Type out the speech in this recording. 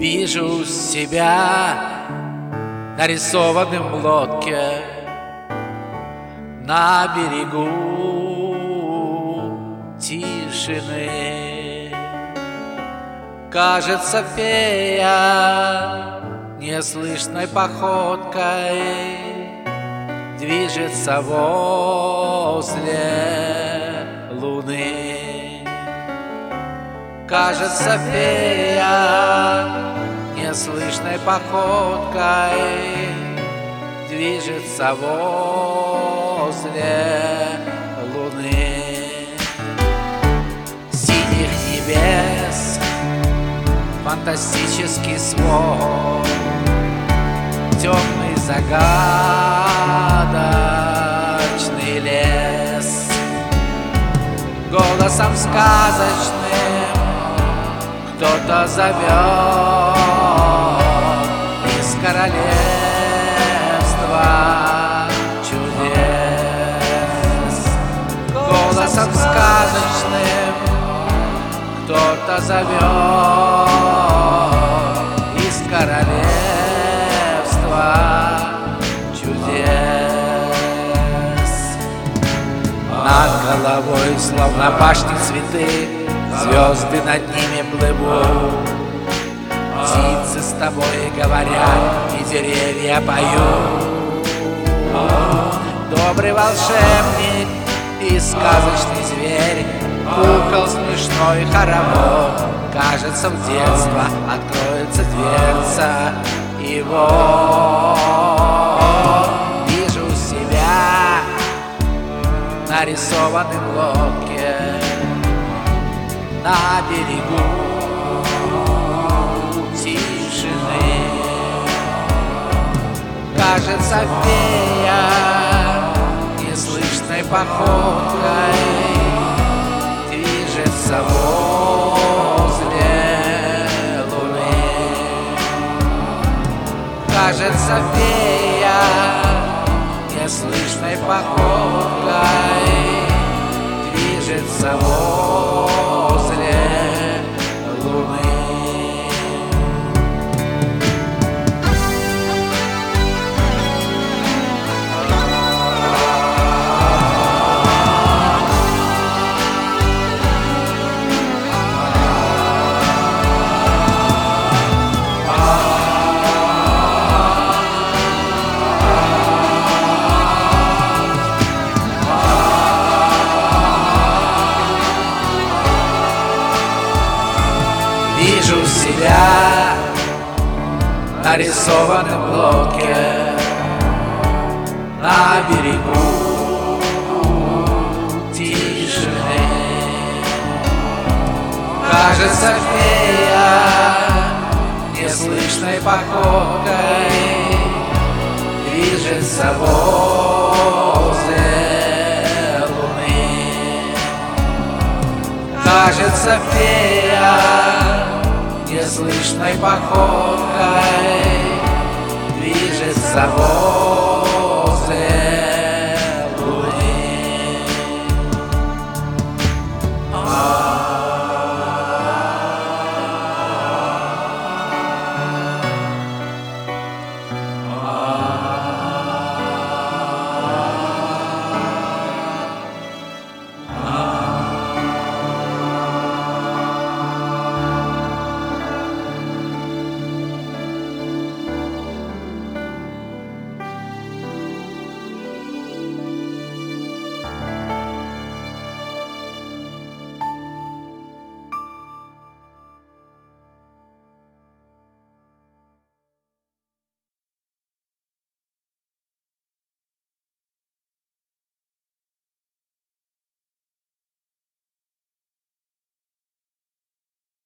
Вижу себя нарисованным в лодке на берегу тишины. Кажется, фея неслышной походкой движется возле луны. Кажется, фея неслышной походкой движется возле луны. Синих небес фантастический свод, темный загадочный лес, голосом сказочным кто-то зовет из королевства чудес. Голосом сказочным кто-то зовет из королевства чудес. Над головой, словно башни, цветы, звезды над ними плывут. Птицы с тобой говорят, и деревья поют. Добрый волшебник и сказочный зверь, кукол смешной хоровод. Кажется, в детство откроется дверца, и вот вижу себя нарисованным в лодке на берегу тишины. Кажется, фея неслышной походкой движется возле луны. Кажется, фея неслышной походкой движется возле луны. Вижу себя нарисованным в лодке на берегу тишины. Кажется, фея неслышной походкой движется возле луны. Кажется, фея неслышной походкой движется возле